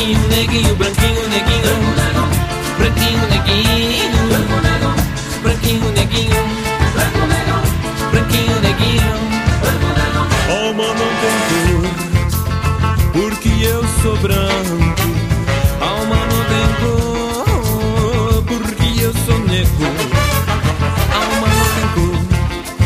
Branquinho, neguinho, branquinho, neguinho, branquinho, neguinho, branquinho, neguinho, branquinho, neguinho. Alma não tem cor, porque eu sou branco.